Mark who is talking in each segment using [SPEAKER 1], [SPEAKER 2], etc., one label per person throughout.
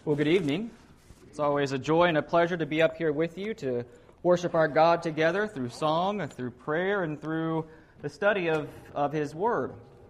[SPEAKER 1] Well, good evening. It's always a joy and a pleasure to be up here with you to worship our God together through song, and through prayer, and through the study of His Word.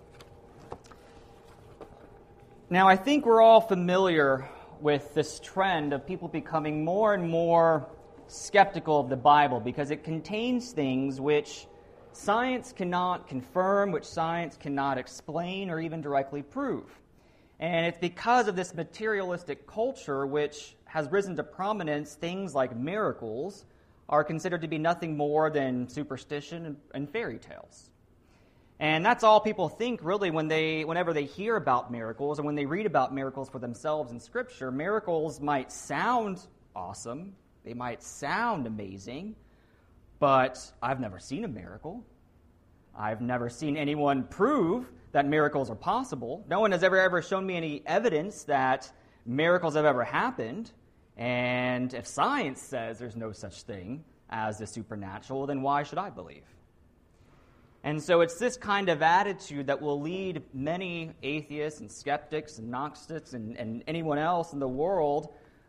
[SPEAKER 1] Now, I think we're all familiar with this trend of people becoming more and more skeptical of the Bible because it contains things which science cannot confirm, which science cannot explain or even directly prove. And it's because of this materialistic culture which has risen to prominence, things like miracles are considered to be nothing more than superstition and fairy tales. And that's all people think, really, whenever they hear about miracles and when they read about miracles for themselves in Scripture. Miracles might sound awesome, they might sound amazing, but I've never seen a miracle. I've never seen anyone prove that miracles are possible. No one has ever shown me any evidence that miracles have ever happened. And if science says there's no such thing as the supernatural, then why should I believe? And so it's this kind of attitude that will lead many atheists and skeptics and Gnostics and anyone else in the world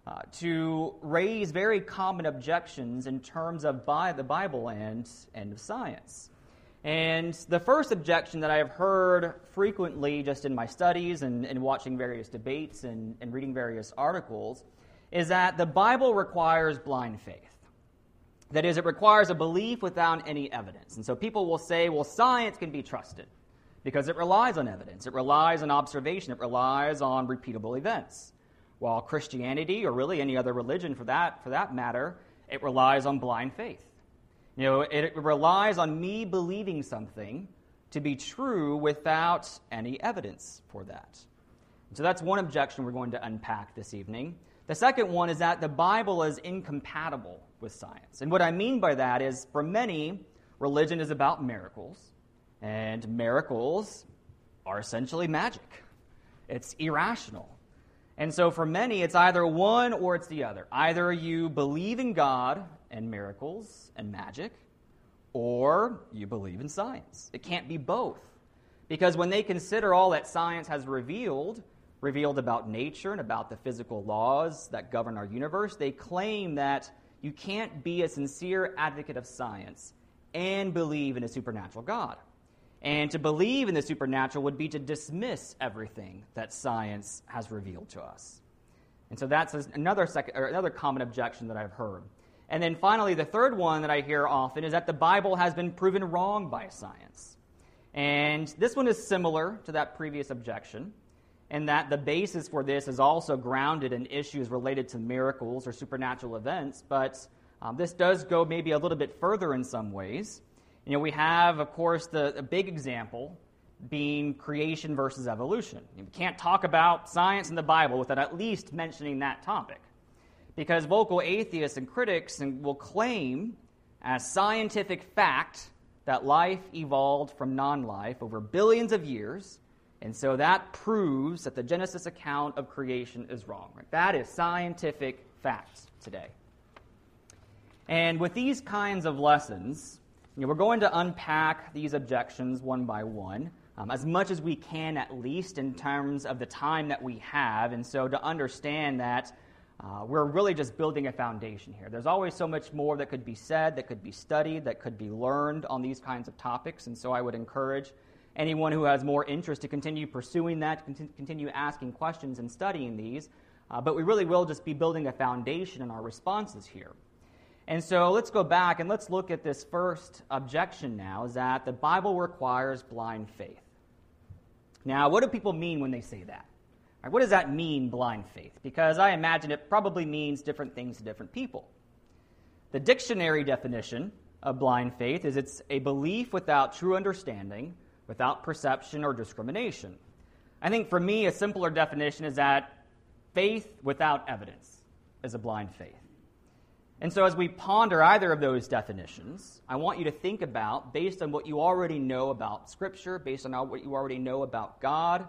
[SPEAKER 1] to raise very common objections in terms of the Bible and of science. And the first objection that I have heard frequently just in my studies and watching various debates and reading various articles is that the Bible requires blind faith. That is, it requires a belief without any evidence. And so people will say, well, science can be trusted because it relies on evidence. It relies on observation. It relies on repeatable events. While Christianity, or really any other religion for that matter, it relies on blind faith. It relies on me believing something to be true without any evidence for that. So that's one objection we're going to unpack this evening. The second one is that the Bible is incompatible with science. And what I mean by that is, for many, religion is about miracles, and miracles are essentially magic. It's irrational. And so for many, it's either one or it's the other. Either you believe in God and miracles and magic, or you believe in science. It can't be both. Because when they consider all that science has revealed about nature and about the physical laws that govern our universe, they claim that you can't be a sincere advocate of science and believe in a supernatural God. And to believe in the supernatural would be to dismiss everything that science has revealed to us. And so that's another common objection that I've heard. And then finally, the third one that I hear often is that the Bible has been proven wrong by science. And this one is similar to that previous objection, in that the basis for this is also grounded in issues related to miracles or supernatural events, but this does go maybe a little bit further in some ways. We have, of course, the big example being creation versus evolution. You can't talk about science in the Bible without at least mentioning that topic, because vocal atheists and critics will claim as scientific fact that life evolved from non-life over billions of years, and so that proves that the Genesis account of creation is wrong. Right? That is scientific fact today. And with these kinds of lessons, we're going to unpack these objections one by one, as much as we can at least in terms of the time that we have, and so to understand that we're really just building a foundation here. There's always so much more that could be said, that could be studied, that could be learned on these kinds of topics, and so I would encourage anyone who has more interest to continue pursuing that, continue asking questions and studying these, but we really will just be building a foundation in our responses here. And so let's go back and let's look at this first objection now, is that the Bible requires blind faith. Now, what do people mean when they say that? Right, what does that mean, blind faith? Because I imagine it probably means different things to different people. The dictionary definition of blind faith is it's a belief without true understanding, without perception or discrimination. I think for me, a simpler definition is that faith without evidence is a blind faith. And so as we ponder either of those definitions, I want you to think about, based on what you already know about Scripture, based on what you already know about God,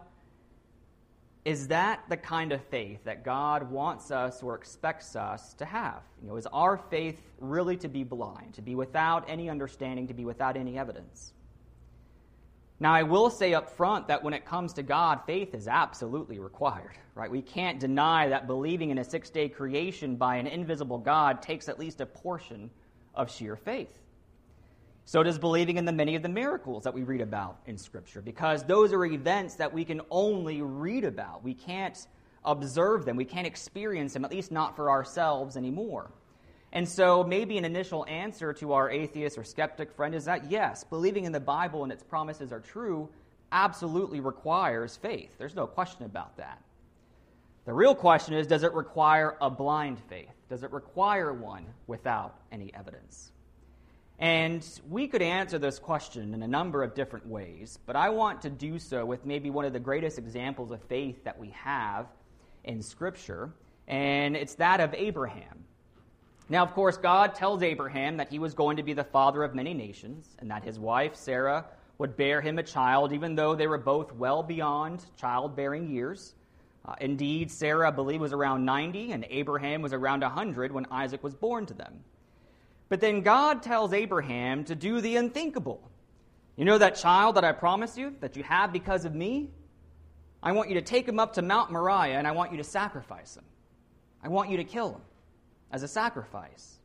[SPEAKER 1] is that the kind of faith that God wants us or expects us to have? Is our faith really to be blind, to be without any understanding, to be without any evidence? Now, I will say up front that when it comes to God, faith is absolutely required, right? We can't deny that believing in a six-day creation by an invisible God takes at least a portion of sheer faith. So does believing in the many of the miracles that we read about in Scripture, because those are events that we can only read about. We can't observe them. We can't experience them, at least not for ourselves anymore. And so maybe an initial answer to our atheist or skeptic friend is that, yes, believing in the Bible and its promises are true absolutely requires faith. There's no question about that. The real question is, does it require a blind faith? Does it require one without any evidence? And we could answer this question in a number of different ways, but I want to do so with maybe one of the greatest examples of faith that we have in Scripture, and it's that of Abraham. Now, of course, God tells Abraham that he was going to be the father of many nations, and that his wife, Sarah, would bear him a child, even though they were both well beyond childbearing years. Indeed, Sarah, I believe, was around 90, and Abraham was around 100 when Isaac was born to them. But then God tells Abraham to do the unthinkable. You know that child that I promised you, that you have because of me? I want you to take him up to Mount Moriah, and I want you to sacrifice him. I want you to kill him as a sacrifice.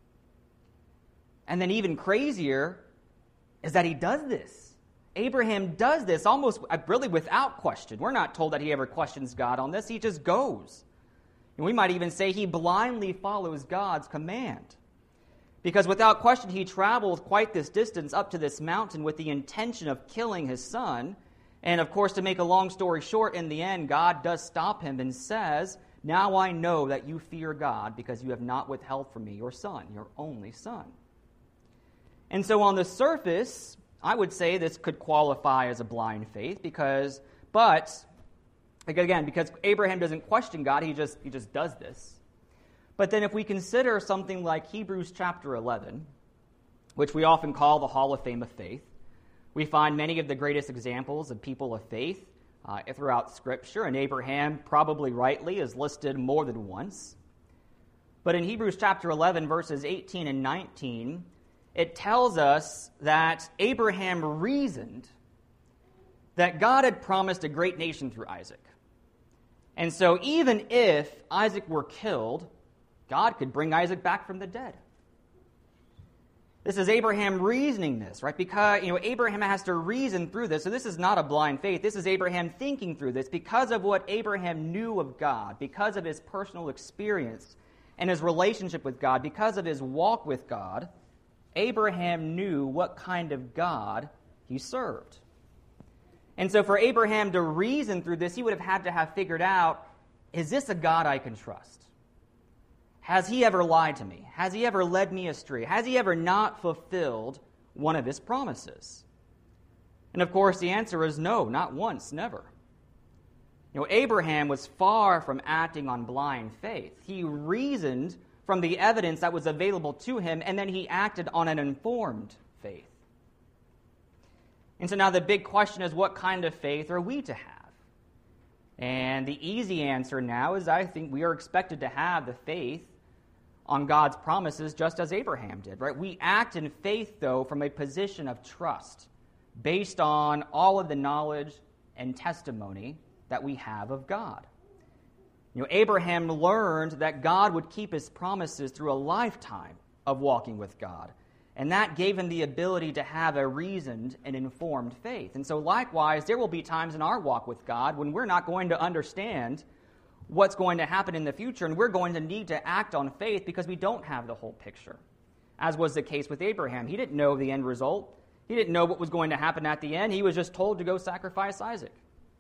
[SPEAKER 1] And then even crazier is that he does this. Abraham does this almost really without question. We're not told that he ever questions God on this. He just goes. And we might even say he blindly follows God's command. Because without question, he travels quite this distance up to this mountain with the intention of killing his son. And of course, to make a long story short, in the end, God does stop him and says, "Now I know that you fear God because you have not withheld from me your son, your only son." And so on the surface, I would say this could qualify as a blind faith because Abraham doesn't question God, he just does this. But then if we consider something like Hebrews chapter 11, which we often call the Hall of Fame of Faith, we find many of the greatest examples of people of faith throughout Scripture, and Abraham, probably rightly, is listed more than once. But in Hebrews chapter 11, verses 18 and 19, it tells us that Abraham reasoned that God had promised a great nation through Isaac. And so even if Isaac were killed, God could bring Isaac back from the dead. This is Abraham reasoning this, right? Because, Abraham has to reason through this. So this is not a blind faith. This is Abraham thinking through this because of what Abraham knew of God, because of his personal experience and his relationship with God, because of his walk with God. Abraham knew what kind of God he served. And so for Abraham to reason through this, he would have had to have figured out, is this a God I can trust? Has he ever lied to me? Has he ever led me astray? Has he ever not fulfilled one of his promises? And of course, the answer is no, not once, never. Abraham was far from acting on blind faith. He reasoned from the evidence that was available to him, and then he acted on an informed faith. And so now the big question is, what kind of faith are we to have? And the easy answer now is I think we are expected to have the faith on God's promises just as Abraham did, right? We act in faith, though, from a position of trust based on all of the knowledge and testimony that we have of God. Abraham learned that God would keep his promises through a lifetime of walking with God, and that gave him the ability to have a reasoned and informed faith. And so likewise, there will be times in our walk with God when we're not going to understand what's going to happen in the future, and we're going to need to act on faith because we don't have the whole picture, as was the case with Abraham. He didn't know the end result. He didn't know what was going to happen at the end. He was just told to go sacrifice Isaac.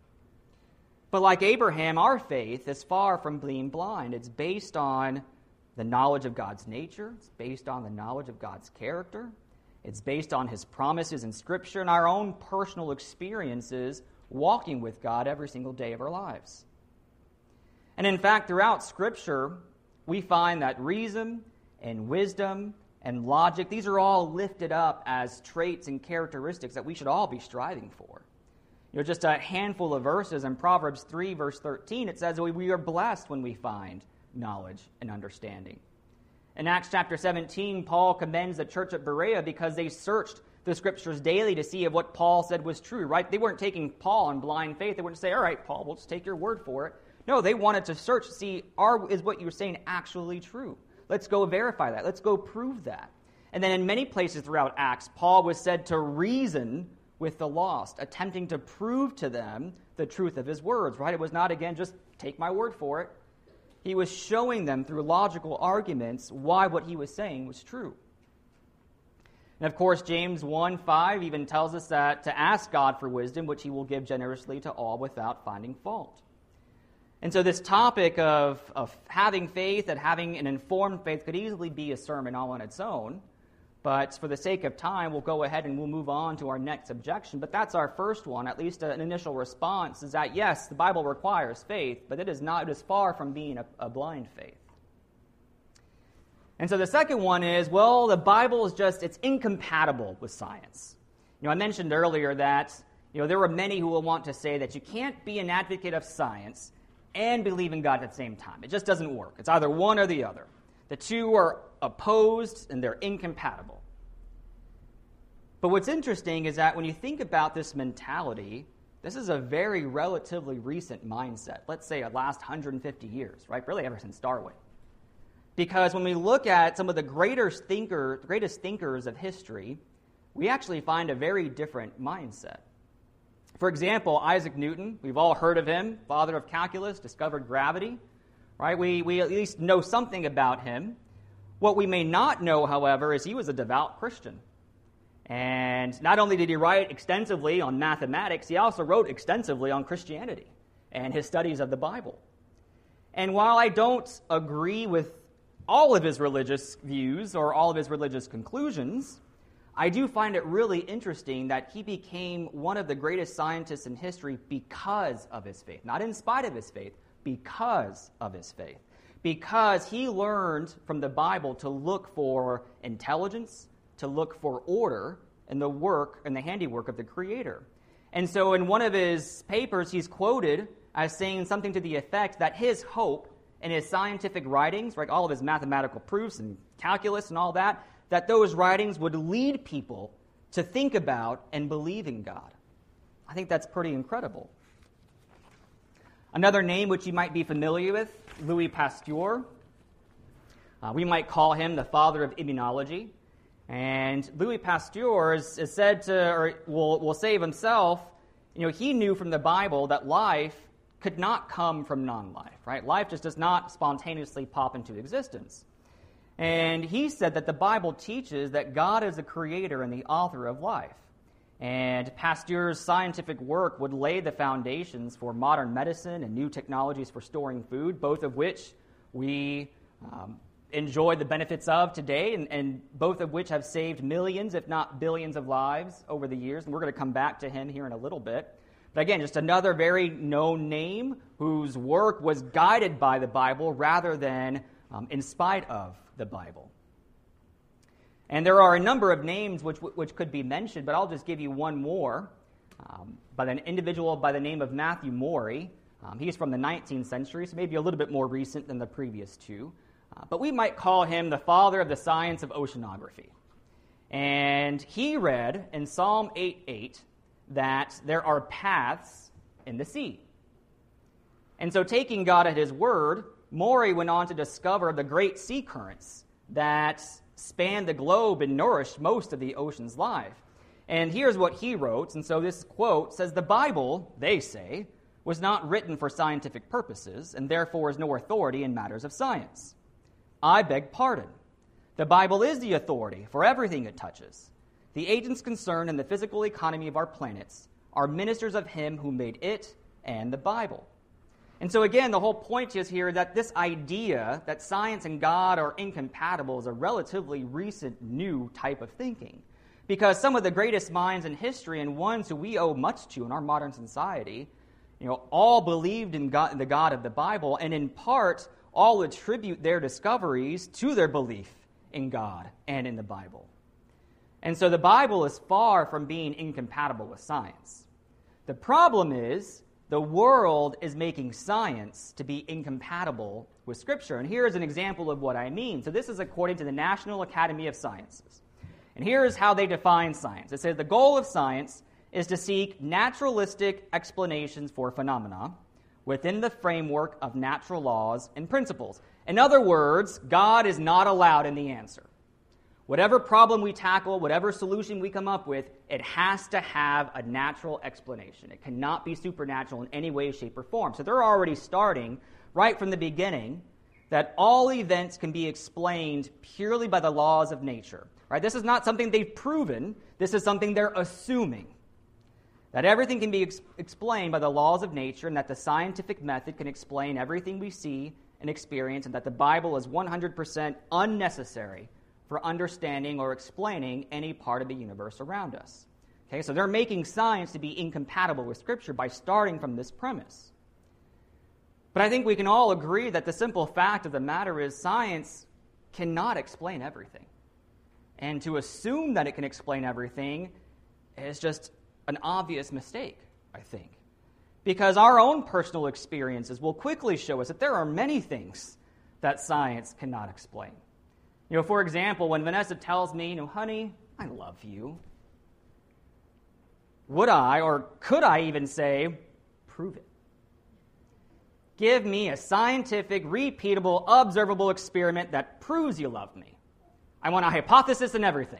[SPEAKER 1] But like Abraham, our faith is far from being blind. It's based on the knowledge of God's nature. It's based on the knowledge of God's character. It's based on his promises in Scripture and our own personal experiences walking with God every single day of our lives. And in fact, throughout Scripture, we find that reason and wisdom and logic, these are all lifted up as traits and characteristics that we should all be striving for. Just a handful of verses in Proverbs 3, verse 13, it says we are blessed when we find knowledge and understanding. In Acts chapter 17, Paul commends the church at Berea because they searched the Scriptures daily to see if what Paul said was true, right? They weren't taking Paul in blind faith. They wouldn't say, all right, Paul, we'll just take your word for it. No, they wanted to search to see, is what you're saying actually true? Let's go verify that. Let's go prove that. And then in many places throughout Acts, Paul was said to reason with the lost, attempting to prove to them the truth of his words, right? It was not, again, just take my word for it. He was showing them through logical arguments why what he was saying was true. And of course, James 1:5 even tells us that to ask God for wisdom, which he will give generously to all without finding fault. And so this topic of having faith and having an informed faith could easily be a sermon all on its own. But for the sake of time, we'll go ahead and we'll move on to our next objection. But that's our first one, at least an initial response, is that yes, the Bible requires faith, but it is far from being a blind faith. And so the second one is, well, the Bible is it's incompatible with science. I mentioned earlier that, there are many who will want to say that you can't be an advocate of science and believe in God at the same time. It just doesn't work. It's either one or the other. The two are opposed and they're incompatible. But what's interesting is that when you think about this mentality, this is a very relatively recent mindset. Let's say the last 150 years, right? Really ever since Darwin. Because when we look at some of the greatest thinkers of history, we actually find a very different mindset. For example, Isaac Newton, we've all heard of him, father of calculus, discovered gravity, right? We at least know something about him. What we may not know, however, is he was a devout Christian. And not only did he write extensively on mathematics, he also wrote extensively on Christianity and his studies of the Bible. And while I don't agree with all of his religious views or all of his religious conclusions, I do find it really interesting that he became one of the greatest scientists in history because of his faith. Not in spite of his faith, because of his faith. Because he learned from the Bible to look for intelligence, to look for order in the work and the handiwork of the Creator. And so in one of his papers, he's quoted as saying something to the effect that his hope in his scientific writings, right, all of his mathematical proofs and calculus and all that those writings would lead people to think about and believe in God. I think that's pretty incredible. Another name which you might be familiar with, Louis Pasteur. We might call him the father of immunology. And Louis Pasteur is said to, or will say of himself, he knew from the Bible that life could not come from non-life, right? Life just does not spontaneously pop into existence. And he said that the Bible teaches that God is the creator and the author of life. And Pasteur's scientific work would lay the foundations for modern medicine and new technologies for storing food, both of which we enjoy the benefits of today, and both of which have saved millions, if not billions of lives over the years. And we're going to come back to him here in a little bit. But again, just another very known name whose work was guided by the Bible rather than in spite of the Bible. And there are a number of names which could be mentioned, but I'll just give you one more by an individual by the name of Matthew Maury. He's from the 19th century, so maybe a little bit more recent than the previous two. But we might call him the father of the science of oceanography. And he read in Psalm 8:8 that there are paths in the sea. And so taking God at his word, Maury went on to discover the great sea currents that span the globe and nourish most of the ocean's life. And here's what he wrote, and so this quote says, "The Bible, they say, was not written for scientific purposes, and therefore is no authority in matters of science. I beg pardon. The Bible is the authority for everything it touches. The agents concerned in the physical economy of our planets are ministers of him who made it and the Bible." And so again, the whole point is here that this idea that science and God are incompatible is a relatively recent new type of thinking. Because some of the greatest minds in history and ones who we owe much to in our modern society, all believed in God, the God of the Bible, and in part all attribute their discoveries to their belief in God and in the Bible. And so the Bible is far from being incompatible with science. The problem is the world is making science to be incompatible with Scripture. And here is an example of what I mean. So this is according to the National Academy of Sciences. And here is how they define science. It says the goal of science is to seek naturalistic explanations for phenomena within the framework of natural laws and principles. In other words, God is not allowed in the answer. Whatever problem we tackle, whatever solution we come up with, it has to have a natural explanation. It cannot be supernatural in any way, shape, or form. So they're already starting right from the beginning that all events can be explained purely by the laws of nature. Right? This is not something they've proven. This is something they're assuming. That everything can be explained by the laws of nature, and that the scientific method can explain everything we see and experience, and that the Bible is 100% unnecessary for understanding or explaining any part of the universe around us. Okay, so they're making science to be incompatible with Scripture by starting from this premise. But I think we can all agree that the simple fact of the matter is science cannot explain everything. And to assume that it can explain everything is just an obvious mistake, I think. Because our own personal experiences will quickly show us that there are many things that science cannot explain. For example, when Vanessa tells me, honey, I love you, would I, or could I even say, prove it? Give me a scientific, repeatable, observable experiment that proves you love me. I want a hypothesis and everything.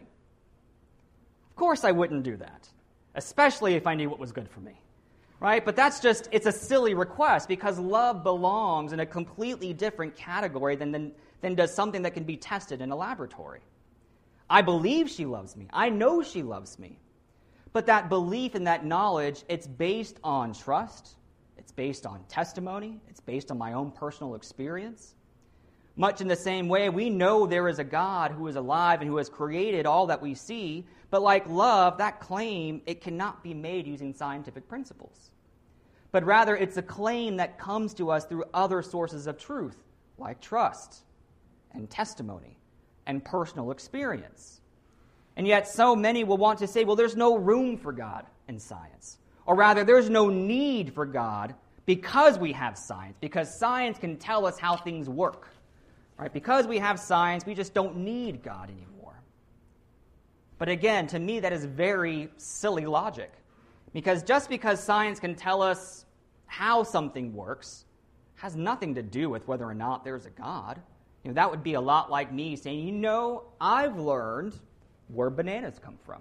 [SPEAKER 1] Of course I wouldn't do that, especially if I knew what was good for me. Right? But it's a silly request because love belongs in a completely different category than does something that can be tested in a laboratory. I believe she loves me. I know she loves me. But that belief and that knowledge, it's based on trust. It's based on testimony. It's based on my own personal experience. Much in the same way, we know there is a God who is alive and who has created all that we see, but like love, that claim, it cannot be made using scientific principles. But rather, it's a claim that comes to us through other sources of truth, like trust and testimony and personal experience. And yet, so many will want to say, well, there's no room for God in science. Or rather, there's no need for God because we have science, because science can tell us how things work. Right? Because we have science, we just don't need God anymore. But again, to me, that is very silly logic. Because just because science can tell us how something works has nothing to do with whether or not there's a God. That would be a lot like me saying, I've learned where bananas come from.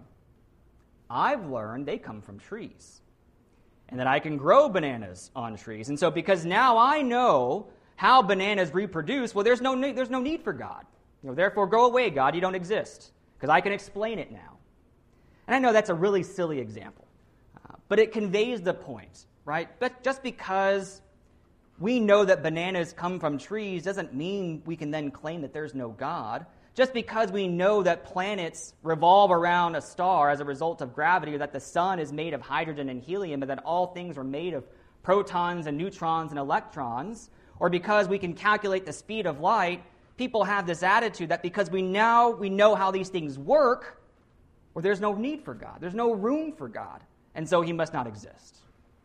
[SPEAKER 1] I've learned they come from trees. And that I can grow bananas on trees. And so because now I know how bananas reproduce, well, there's no need for God. Therefore, go away, God, you don't exist, because I can explain it now. And I know that's a really silly example, but it conveys the point, right? But just because we know that bananas come from trees doesn't mean we can then claim that there's no God. Just because we know that planets revolve around a star as a result of gravity, or that the sun is made of hydrogen and helium, and that all things are made of protons and neutrons and electrons, or because we can calculate the speed of light, people have this attitude that because we know how these things work, well, there's no need for God. There's no room for God, and so he must not exist.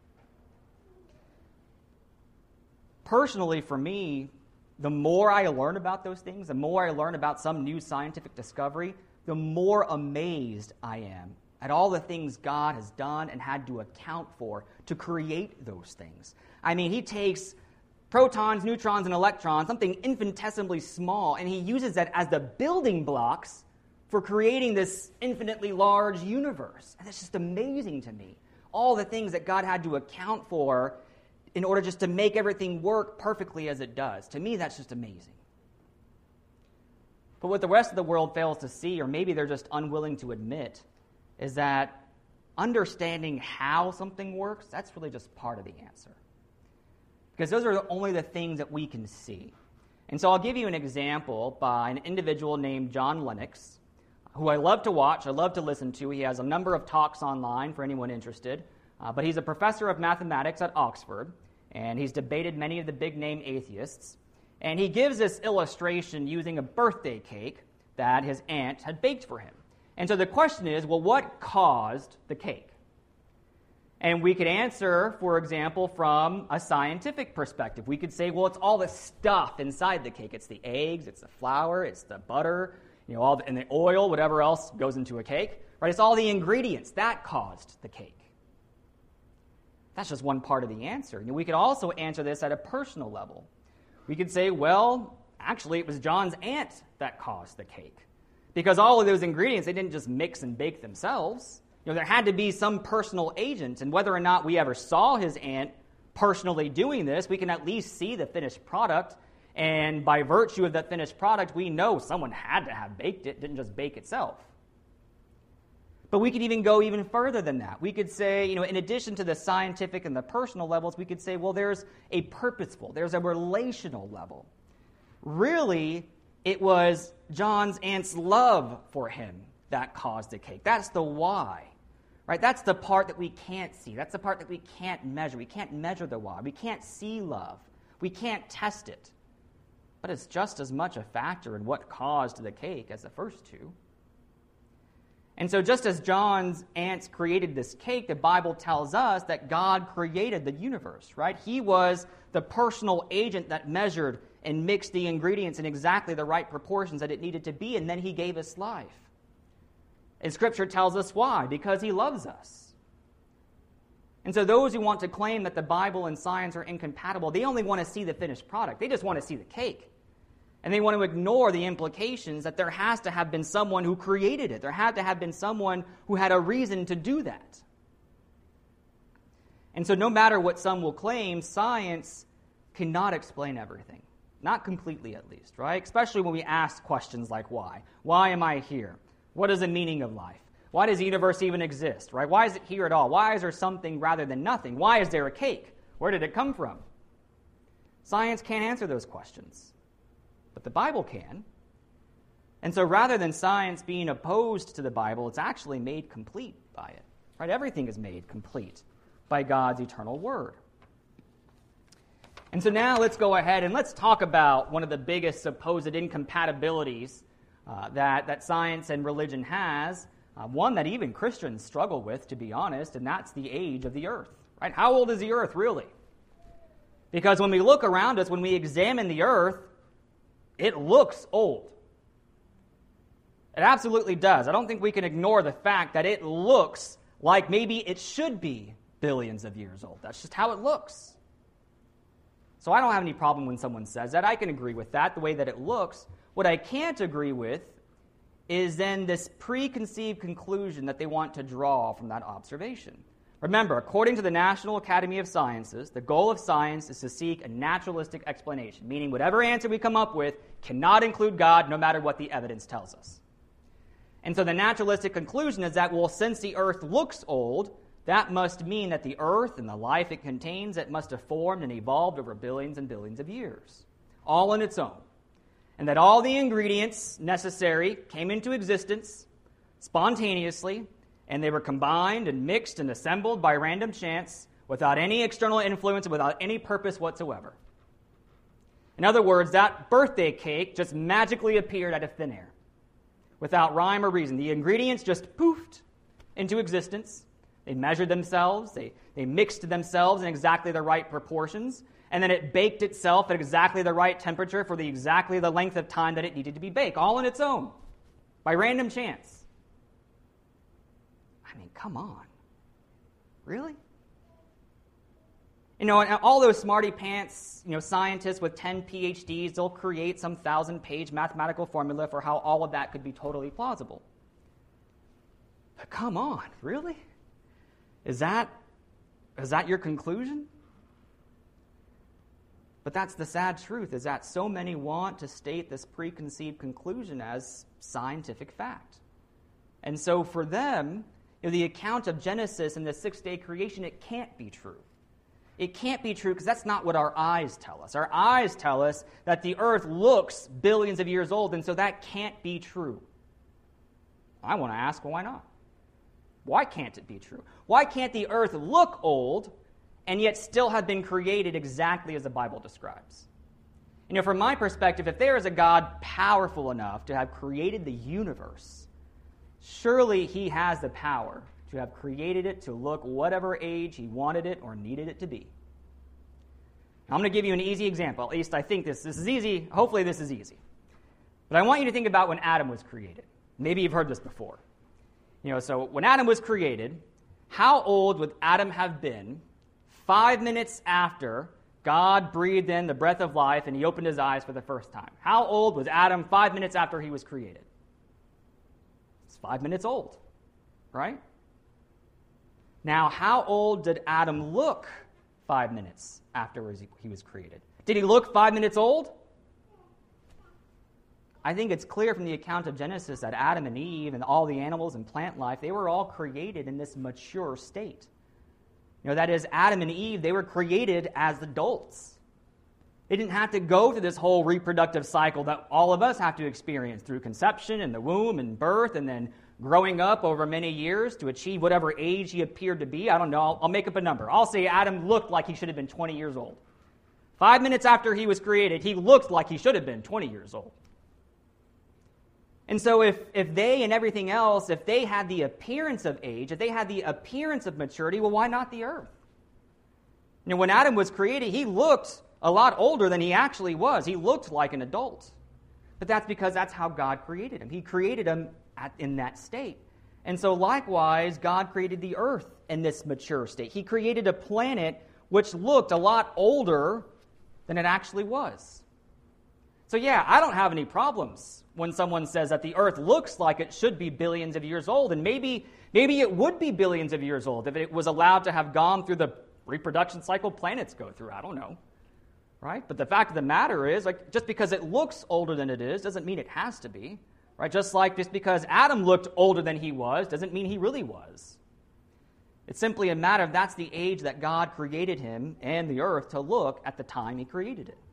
[SPEAKER 1] Personally, for me, the more I learn about those things, the more I learn about some new scientific discovery, the more amazed I am at all the things God has done and had to account for to create those things. I mean, he takes protons, neutrons, and electrons, something infinitesimally small, and he uses that as the building blocks for creating this infinitely large universe. And it's just amazing to me, all the things that God had to account for in order just to make everything work perfectly as it does. To me, that's just amazing. But what the rest of the world fails to see, or maybe they're just unwilling to admit, is that understanding how something works, that's really just part of the answer. Because those are only the things that we can see. And so I'll give you an example by an individual named John Lennox, who I love to watch, I love to listen to. He has a number of talks online for anyone interested. But he's a professor of mathematics at Oxford, and he's debated many of the big-name atheists. And he gives this illustration using a birthday cake that his aunt had baked for him. And so the question is, well, what caused the cake? And we could answer, for example, from a scientific perspective. We could say, well, it's all the stuff inside the cake. It's the eggs, it's the flour, it's the butter, and the oil, whatever else goes into a cake, right? It's all the ingredients that caused the cake. That's just one part of the answer. We could also answer this at a personal level. We could say, well, actually, it was John's aunt that caused the cake. Because all of those ingredients, they didn't just mix and bake themselves. There had to be some personal agent, and whether or not we ever saw his aunt personally doing this, we can at least see the finished product, and by virtue of that finished product, we know someone had to have baked it, didn't just bake itself. But we could even go even further than that. We could say, in addition to the scientific and the personal levels, we could say, well, there's a purposeful, there's a relational level. Really, it was John's aunt's love for him that caused the cake. That's the why, right? That's the part that we can't see. That's the part that we can't measure. We can't measure the why. We can't see love. We can't test it. But it's just as much a factor in what caused the cake as the first two. And so just as John's aunts created this cake, the Bible tells us that God created the universe, right? He was the personal agent that measured and mixed the ingredients in exactly the right proportions that it needed to be, and then he gave us life. And Scripture tells us why, because he loves us. And so those who want to claim that the Bible and science are incompatible, they only want to see the finished product. They just want to see the cake. And they want to ignore the implications that there has to have been someone who created it. There had to have been someone who had a reason to do that. And so no matter what some will claim, science cannot explain everything. Not completely, at least, right? Especially when we ask questions like why. Why am I here? What is the meaning of life? Why does the universe even exist, right? Why is it here at all? Why is there something rather than nothing? Why is there a cake? Where did it come from? Science can't answer those questions, but the Bible can. And so rather than science being opposed to the Bible, it's actually made complete by it, right? Everything is made complete by God's eternal word. And so now let's go ahead and let's talk about one of the biggest supposed incompatibilities that science and religion has, one that even Christians struggle with, to be honest, and that's the age of the earth, right? How old is the earth, really? Because when we look around us, when we examine the earth, it looks old. It absolutely does. I don't think we can ignore the fact that it looks like maybe it should be billions of years old. That's just how it looks. So I don't have any problem when someone says that. I can agree with that, the way that it looks. What I can't agree with is then this preconceived conclusion that they want to draw from that observation. Remember, according to the National Academy of Sciences, the goal of science is to seek a naturalistic explanation, meaning whatever answer we come up with cannot include God, no matter what the evidence tells us. And so the naturalistic conclusion is that, well, since the earth looks old, that must mean that the earth and the life it contains, it must have formed and evolved over billions and billions of years, all on its own. And that all the ingredients necessary came into existence spontaneously, and they were combined and mixed and assembled by random chance without any external influence and without any purpose whatsoever. In other words, that birthday cake just magically appeared out of thin air without rhyme or reason. The ingredients just poofed into existence. They measured themselves. They mixed themselves in exactly the right proportions. And then it baked itself at exactly the right temperature for exactly the length of time that it needed to be baked, all on its own, by random chance. I mean, come on. Really? And all those smarty pants, scientists with 10 PhDs, they'll create some 1,000-page mathematical formula for how all of that could be totally plausible. But come on, really? Is that your conclusion? But that's the sad truth, is that so many want to state this preconceived conclusion as scientific fact. And so for them, the account of Genesis and the six-day creation, it can't be true. It can't be true because that's not what our eyes tell us. Our eyes tell us that the earth looks billions of years old, and so that can't be true. I want to ask, why not? Why can't it be true? Why can't the earth look old and yet still have been created exactly as the Bible describes? From my perspective, if there is a God powerful enough to have created the universe, surely he has the power to have created it to look whatever age he wanted it or needed it to be. I'm going to give you an easy example. At least I think this is easy. Hopefully this is easy. But I want you to think about when Adam was created. Maybe you've heard this before. So when Adam was created, how old would Adam have been 5 minutes after God breathed in the breath of life and he opened his eyes for the first time? How old was Adam 5 minutes after he was created? It's 5 minutes old, right? Now, how old did Adam look 5 minutes after he was created? Did he look 5 minutes old? I think it's clear from the account of Genesis that Adam and Eve and all the animals and plant life, they were all created in this mature state. That is, Adam and Eve, they were created as adults. They didn't have to go through this whole reproductive cycle that all of us have to experience through conception and the womb and birth and then growing up over many years to achieve whatever age he appeared to be. I don't know. I'll make up a number. I'll say Adam looked like he should have been 20 years old. 5 minutes after he was created, he looked like he should have been 20 years old. And so if they and everything else, if they had the appearance of age, if they had the appearance of maturity, well, why not the earth? When Adam was created, he looked a lot older than he actually was. He looked like an adult. But that's because that's how God created him. He created him in that state. And so likewise, God created the earth in this mature state. He created a planet which looked a lot older than it actually was. So yeah, I don't have any problems when someone says that the earth looks like it should be billions of years old, and maybe it would be billions of years old if it was allowed to have gone through the reproduction cycle planets go through. I don't know, right? But the fact of the matter is, just because it looks older than it is doesn't mean it has to be, right? Just because Adam looked older than he was doesn't mean he really was. It's simply a matter of that's the age that God created him and the earth to look at the time he created it.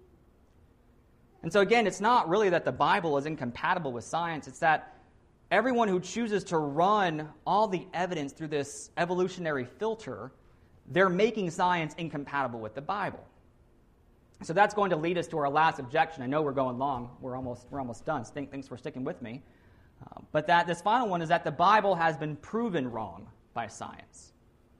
[SPEAKER 1] And so again, it's not really that the Bible is incompatible with science. It's that everyone who chooses to run all the evidence through this evolutionary filter, they're making science incompatible with the Bible. So that's going to lead us to our last objection. I know we're going long. We're almost done. So thanks for sticking with me. But this final one is that the Bible has been proven wrong by science.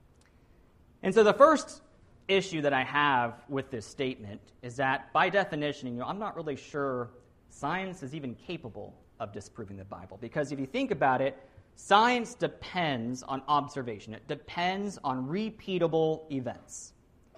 [SPEAKER 1] And so the first issue that I have with this statement is that, by definition, I'm not really sure science is even capable of disproving the Bible. Because if you think about it, science depends on observation. It depends on repeatable events.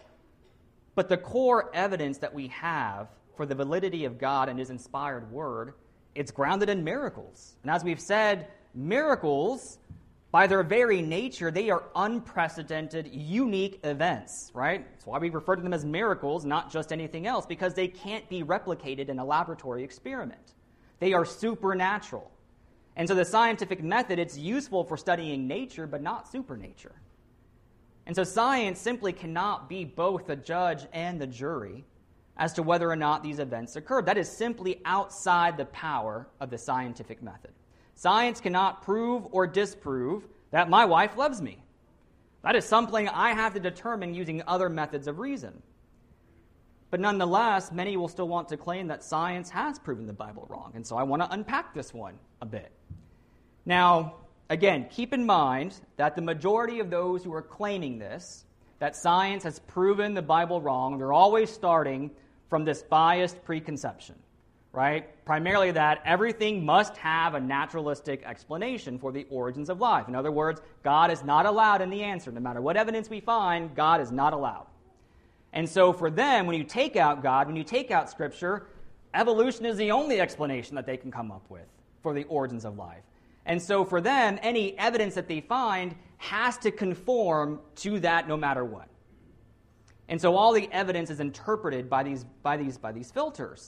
[SPEAKER 1] But the core evidence that we have for the validity of God and His inspired word, it's grounded in miracles. And as we've said, miracles, by their very nature, they are unprecedented, unique events, right? That's why we refer to them as miracles, not just anything else, because they can't be replicated in a laboratory experiment. They are supernatural. And so the scientific method, it's useful for studying nature, but not supernature. And so science simply cannot be both the judge and the jury as to whether or not these events occurred. That is simply outside the power of the scientific method. Science cannot prove or disprove that my wife loves me. That is something I have to determine using other methods of reason. But nonetheless, many will still want to claim that science has proven the Bible wrong. And so I want to unpack this one a bit. Now, again, keep in mind that the majority of those who are claiming this, that science has proven the Bible wrong, they're always starting from this biased preconception. Right? Primarily that everything must have a naturalistic explanation for the origins of life. In other words, God is not allowed in the answer. No matter what evidence we find, God is not allowed. And so for them, when you take out God, when you take out Scripture, evolution is the only explanation that they can come up with for the origins of life. And so for them, any evidence that they find has to conform to that no matter what. And so all the evidence is interpreted by these filters.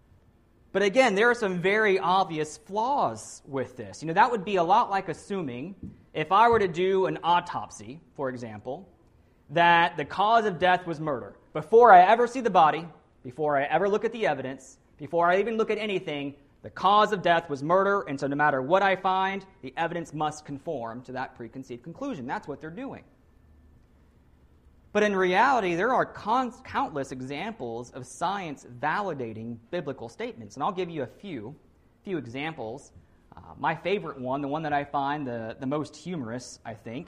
[SPEAKER 1] But again, there are some very obvious flaws with this. That would be a lot like assuming, if I were to do an autopsy, for example, that the cause of death was murder. Before I ever see the body, before I ever look at the evidence, before I even look at anything, the cause of death was murder, and so no matter what I find, the evidence must conform to that preconceived conclusion. That's what they're doing. But in reality, there are countless examples of science validating biblical statements. And I'll give you a few examples. My favorite one, the one that I find the most humorous, I think,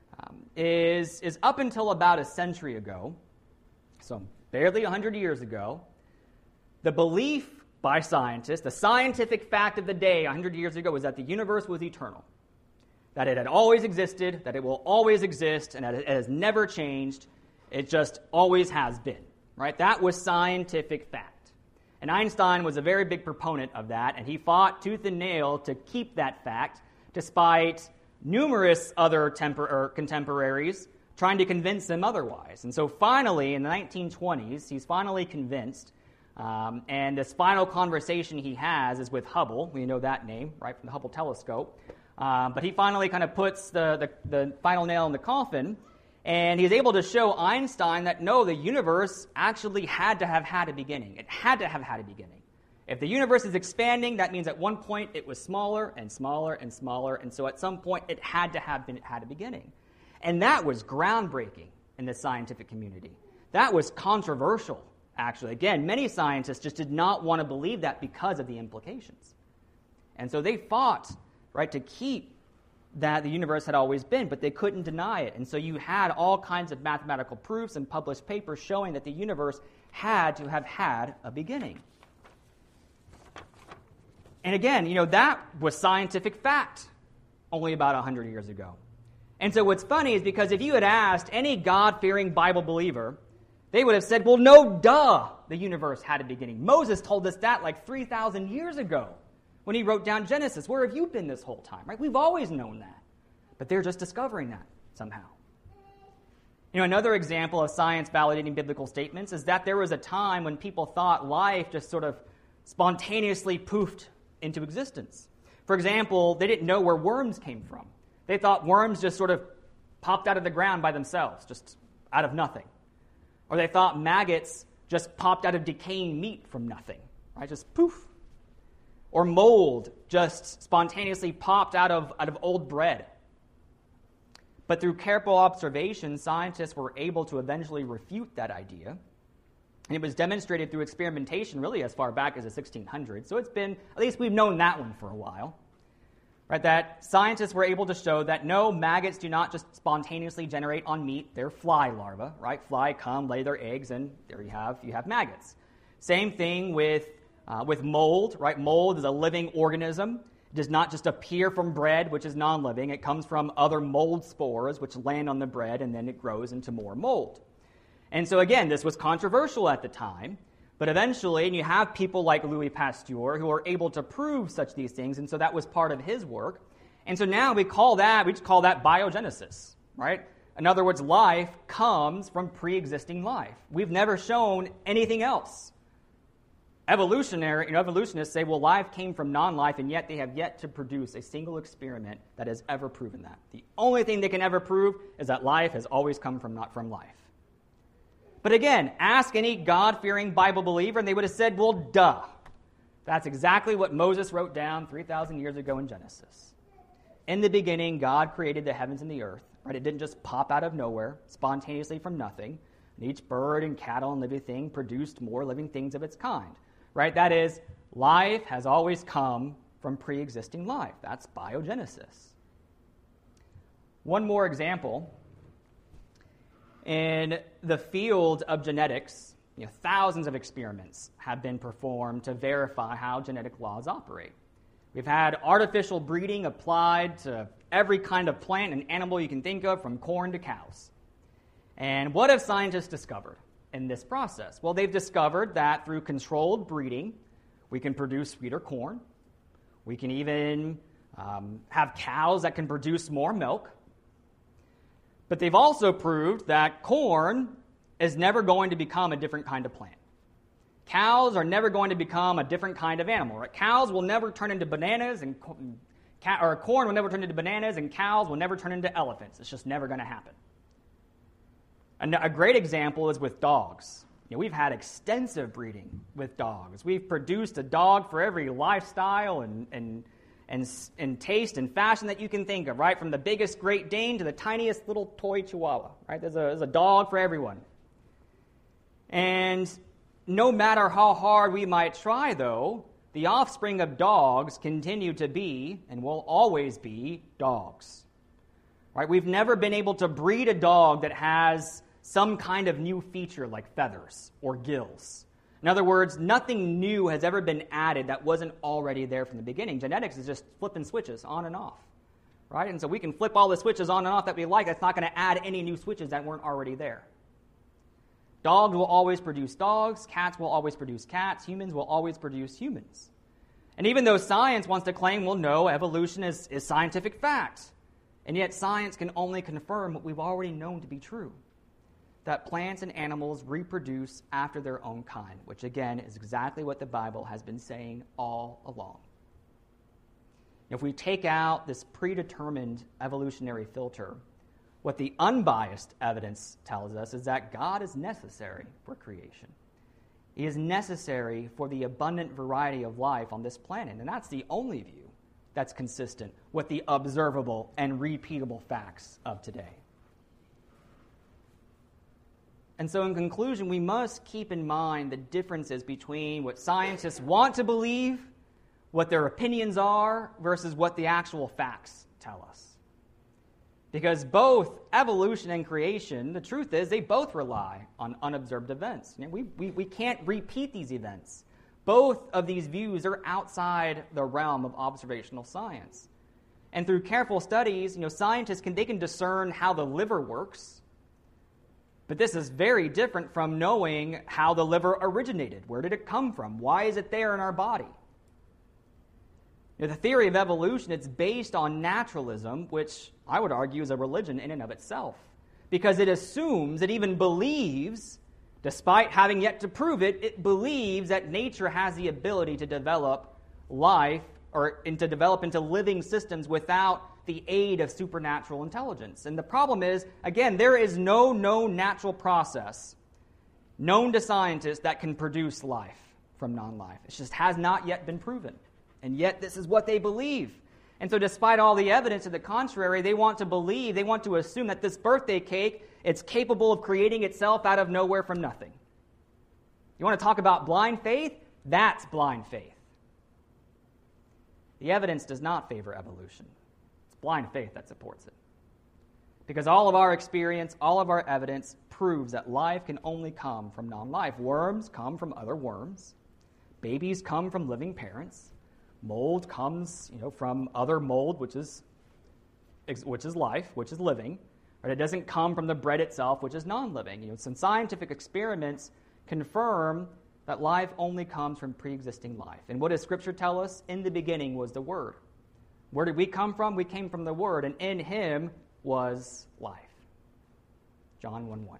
[SPEAKER 1] is up until about a century ago, so barely 100 years ago, the belief by scientists, the scientific fact of the day 100 years ago was that the universe was eternal, that it had always existed, that it will always exist, and that it has never changed. It just always has been, right? That was scientific fact. And Einstein was a very big proponent of that, and he fought tooth and nail to keep that fact, despite numerous other contemporaries trying to convince him otherwise. And so finally, in the 1920s, he's finally convinced, and this final conversation he has is with Hubble. We know that name, right, from the Hubble telescope. But he finally kind of puts the final nail in the coffin, and he's able to show Einstein that, no, the universe actually had to have had a beginning. It had to have had a beginning. If the universe is expanding, that means at one point it was smaller and smaller and smaller, and so at some point it had to have had a beginning. And that was groundbreaking in the scientific community. That was controversial, actually. Again, many scientists just did not want to believe that because of the implications. And so they fought, right, to keep that the universe had always been, but they couldn't deny it. And so you had all kinds of mathematical proofs and published papers showing that the universe had to have had a beginning. And again, that was scientific fact only about 100 years ago. And so what's funny is because if you had asked any God-fearing Bible believer, they would have said, well, no, duh, the universe had a beginning. Moses told us that like 3,000 years ago when he wrote down Genesis. Where have you been this whole time, right? We've always known that. But they're just discovering that somehow. Another example of science validating biblical statements is that there was a time when people thought life just sort of spontaneously poofed into existence. For example, they didn't know where worms came from. They thought worms just sort of popped out of the ground by themselves, just out of nothing. Or they thought maggots just popped out of decaying meat from nothing, right? Just poof. Or mold just spontaneously popped out of old bread. But through careful observation, scientists were able to eventually refute that idea. And it was demonstrated through experimentation really as far back as the 1600s. So it's been, at least we've known that one for a while. Right, that scientists were able to show that no, maggots do not just spontaneously generate on meat. They're fly larvae, right? Fly come, lay their eggs, and there you have maggots. Same thing with mold, right? Mold is a living organism. It does not just appear from bread, which is non-living. It comes from other mold spores, which land on the bread, and then it grows into more mold. And so again, this was controversial at the time. But eventually, and you have people like Louis Pasteur who are able to prove these things, and so that was part of his work. And so now we just call that biogenesis, right? In other words, life comes from pre-existing life. We've never shown anything else. Evolutionists say, well, life came from non-life, and yet they have yet to produce a single experiment that has ever proven that. The only thing they can ever prove is that life has always come not from life. But again, ask any God-fearing Bible believer, and they would have said, well, duh. That's exactly what Moses wrote down 3,000 years ago in Genesis. In the beginning, God created the heavens and the earth. Right? It didn't just pop out of nowhere, spontaneously from nothing. And each bird and cattle and living thing produced more living things of its kind. Right? That is, life has always come from pre-existing life. That's biogenesis. One more example. In the field of genetics, thousands of experiments have been performed to verify how genetic laws operate. We've had artificial breeding applied to every kind of plant and animal you can think of, from corn to cows. And what have scientists discovered in this process? Well, they've discovered that through controlled breeding, we can produce sweeter corn. We can even have cows that can produce more milk. But they've also proved that corn is never going to become a different kind of plant. Cows are never going to become a different kind of animal. Right? Cows will never turn into bananas, or corn will never turn into bananas, and cows will never turn into elephants. It's just never going to happen. And a great example is with dogs. We've had extensive breeding with dogs. We've produced a dog for every lifestyle and taste and fashion that you can think of, right? From the biggest Great Dane to the tiniest little toy Chihuahua, right? There's a dog for everyone. And no matter how hard we might try, though, the offspring of dogs continue to be, and will always be, dogs. Right? We've never been able to breed a dog that has some kind of new feature like feathers or gills. In other words, nothing new has ever been added that wasn't already there from the beginning. Genetics is just flipping switches on and off, right? And so we can flip all the switches on and off that we like. That's not going to add any new switches that weren't already there. Dogs will always produce dogs. Cats will always produce cats. Humans will always produce humans. And even though science wants to claim, well, no, evolution is scientific fact, and yet science can only confirm what we've already known to be true, that plants and animals reproduce after their own kind, which again is exactly what the Bible has been saying all along. If we take out this predetermined evolutionary filter, what the unbiased evidence tells us is that God is necessary for creation. He is necessary for the abundant variety of life on this planet, and that's the only view that's consistent with the observable and repeatable facts of today. And so in conclusion, we must keep in mind the differences between what scientists want to believe, what their opinions are, versus what the actual facts tell us. Because both evolution and creation, the truth is, they both rely on unobserved events. We can't repeat these events. Both of these views are outside the realm of observational science. And through careful studies, scientists can discern how the liver works. But this is very different from knowing how the liver originated. Where did it come from? Why is it there in our body? The theory of evolution, it's based on naturalism, which I would argue is a religion in and of itself, because it assumes, it even believes, despite having yet to prove it, it believes that nature has the ability to develop life and to develop into living systems without the aid of supernatural intelligence. And the problem is, again, there is no known natural process known to scientists that can produce life from non-life. It just has not yet been proven. And yet this is what they believe. And so despite all the evidence to the contrary, they want to assume that this birthday cake, it's capable of creating itself out of nowhere from nothing. You want to talk about blind faith? That's blind faith. The evidence does not favor evolution. It's blind faith that supports it. Because all of our experience, all of our evidence proves that life can only come from non-life. Worms come from other worms. Babies come from living parents. Mold comes, from other mold, which is life, which is living. But it doesn't come from the bread itself, which is non-living. Some scientific experiments confirm that life only comes from pre-existing life. And what does Scripture tell us? In the beginning was the Word. Where did we come from? We came from the Word, and in Him was life. John 1:1.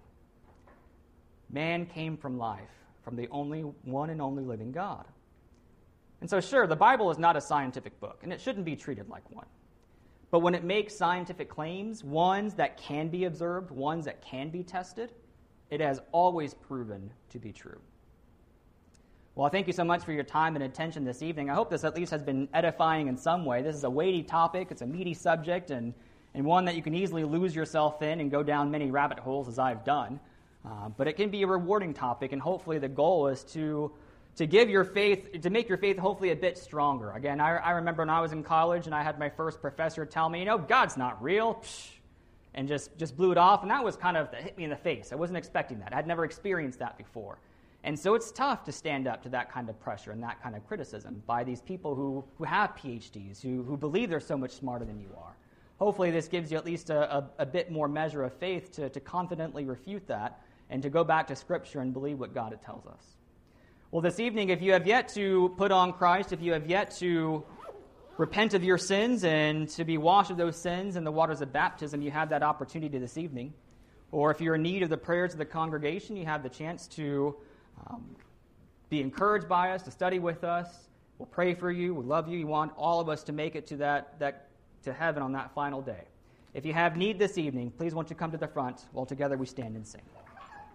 [SPEAKER 1] Man came from life, from the only one and only living God. And so, sure, the Bible is not a scientific book, and it shouldn't be treated like one. But when it makes scientific claims, ones that can be observed, ones that can be tested, it has always proven to be true. Well, thank you so much for your time and attention this evening. I hope this at least has been edifying in some way. This is a weighty topic, it's a meaty subject, and one that you can easily lose yourself in and go down many rabbit holes as I've done. But it can be a rewarding topic, and hopefully the goal is to give your faith, to make your faith hopefully a bit stronger. Again, I remember when I was in college and I had my first professor tell me, God's not real, and just blew it off, and that was kind of hit me in the face. I wasn't expecting that. I'd never experienced that before. And so it's tough to stand up to that kind of pressure and that kind of criticism by these people who have PhDs, who believe they're so much smarter than you are. Hopefully this gives you at least a bit more measure of faith to confidently refute that and to go back to Scripture and believe what God tells us. Well, this evening, if you have yet to put on Christ, if you have yet to repent of your sins and to be washed of those sins in the waters of baptism, you have that opportunity this evening. Or if you're in need of the prayers of the congregation, you have the chance to be encouraged by us, to study with us. We'll pray for you. We love you. We want all of us to make it to heaven on that final day. If you have need this evening, please won't you come to the front while together we stand and sing.